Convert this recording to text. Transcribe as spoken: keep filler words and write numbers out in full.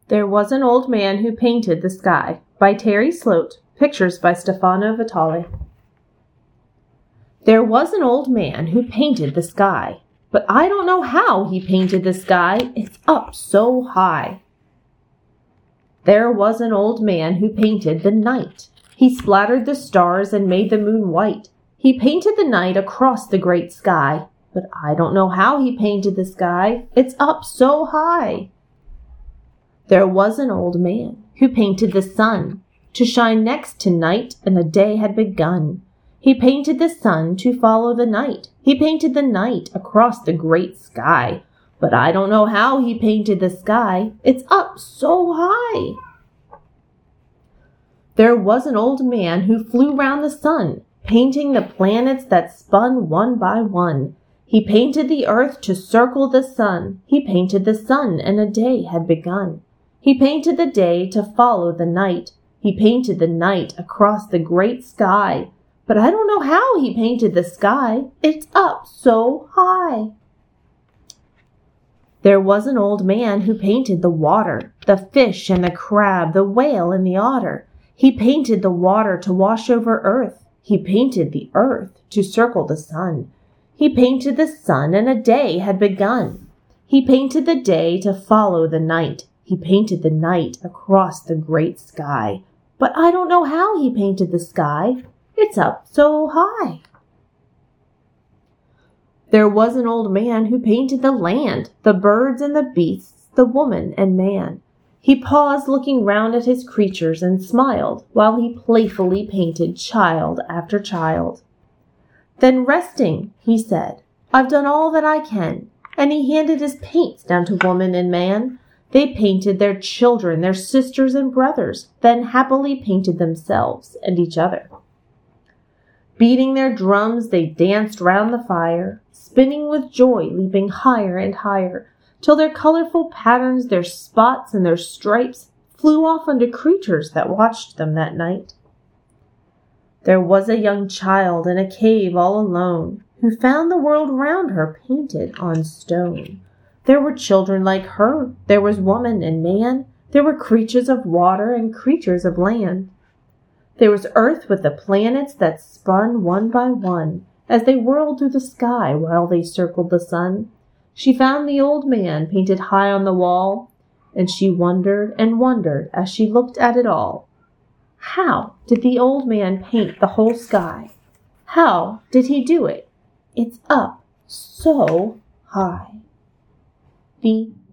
There Was an Old Man Who Painted the Sky by Terry Sloat. Pictures by Stefano Vitale. There was an old man who painted the sky, but I don't know how he painted the sky. It's up so high. There was an old man who painted the night. He splattered the stars and made the moon white. He painted the night across the great sky, but I don't know how he painted the sky. It's up so high. There was an old man who painted the sun to shine next to night, and a day had begun. He painted the sun to follow the night. He painted the night across the great sky, but I don't know how he painted the sky. It's up so high. There was an old man who flew round the sun, painting the planets that spun one by one. He painted the earth to circle the sun. He painted the sun, and a day had begun. He painted the day to follow the night. He painted the night across the great sky, but I don't know how he painted the sky. It's up so high. There was an old man who painted the water, the fish and the crab, the whale and the otter. He painted the water to wash over earth. He painted the earth to circle the sun. He painted the sun, and a day had begun. He painted the day to follow the night. He painted the night across the great sky, but I don't know how he painted the sky. It's up so high. There was an old man who painted the land, the birds and the beasts, the woman and man. He paused looking round at his creatures and smiled while he playfully painted child after child. Then resting, he said, I've done all that I can, and he handed his paints down to woman and man. They painted their children, their sisters and brothers, then happily painted themselves and each other. Beating their drums, they danced round the fire, spinning with joy, leaping higher and higher, till their colorful patterns, their spots and their stripes flew off unto creatures that watched them that night. There was a young child in a cave all alone, who found the world round her painted on stone. There were children like her, there was woman and man, there were creatures of water and creatures of land. There was earth with the planets that spun one by one, as they whirled through the sky while they circled the sun. She found the old man painted high on the wall, and she wondered and wondered as she looked at it all. How did the old man paint the whole sky? How did he do it? It's up so high. The